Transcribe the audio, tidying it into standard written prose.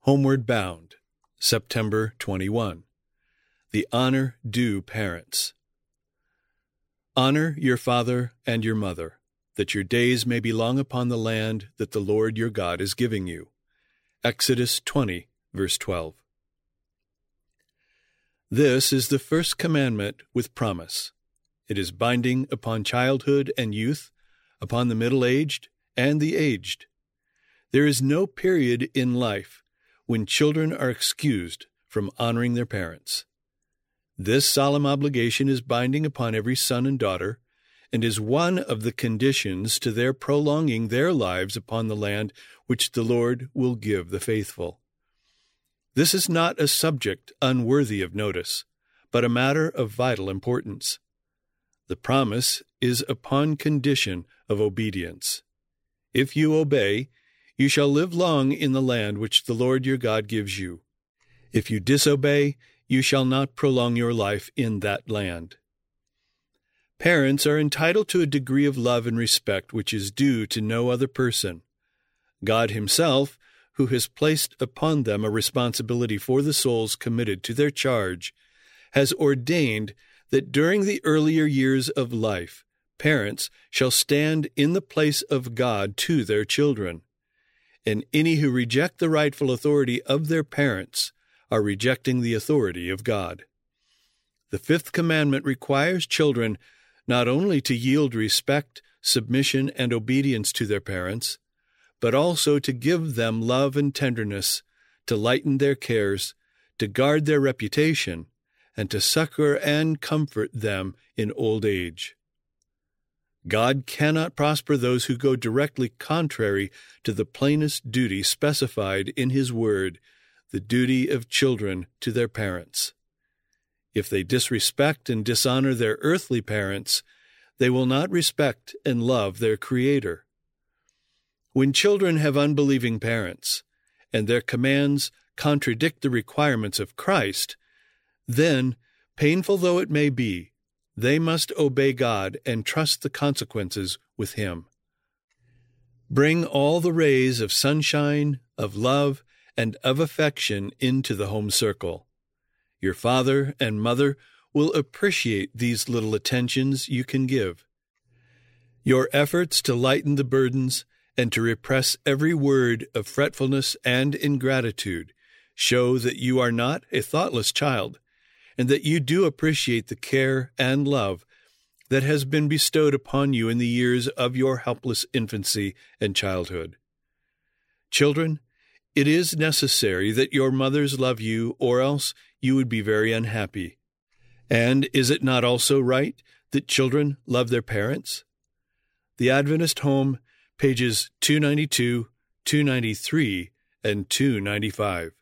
Homeward Bound, September 21. The Honor Due Parents. Honor your father and your mother, that your days may be long upon the land that the Lord your God is giving you. Exodus 20, verse 12. This is the first commandment with promise. It is binding upon childhood and youth, upon the middle-aged and the aged. There is no period in life when children are excused from honoring their parents. This solemn obligation is binding upon every son and daughter, and is one of the conditions to their prolonging their lives upon the land which the Lord will give the faithful. This is not a subject unworthy of notice, but a matter of vital importance. The promise is upon condition of obedience. If you obey, you shall live long in the land which the Lord your God gives you. If you disobey, you shall not prolong your life in that land. Parents are entitled to a degree of love and respect which is due to no other person. God Himself, who has placed upon them a responsibility for the souls committed to their charge, has ordained that during the earlier years of life, parents shall stand in the place of God to their children. And any who reject the rightful authority of their parents are rejecting the authority of God. The fifth commandment requires children not only to yield respect, submission, and obedience to their parents, but also to give them love and tenderness, to lighten their cares, to guard their reputation, and to succor and comfort them in old age. God cannot prosper those who go directly contrary to the plainest duty specified in His Word, the duty of children to their parents. If they disrespect and dishonor their earthly parents, they will not respect and love their Creator. When children have unbelieving parents, and their commands contradict the requirements of Christ, then, painful though it may be, they must obey God and trust the consequences with Him. Bring all the rays of sunshine, of love, and of affection into the home circle. Your father and mother will appreciate these little attentions you can give. Your efforts to lighten the burdens and to repress every word of fretfulness and ingratitude show that you are not a thoughtless child, and that you do appreciate the care and love that has been bestowed upon you in the years of your helpless infancy and childhood. Children, it is necessary that your mothers love you, or else you would be very unhappy. And is it not also right that children love their parents? The Adventist Home, pages 292, 293, and 295.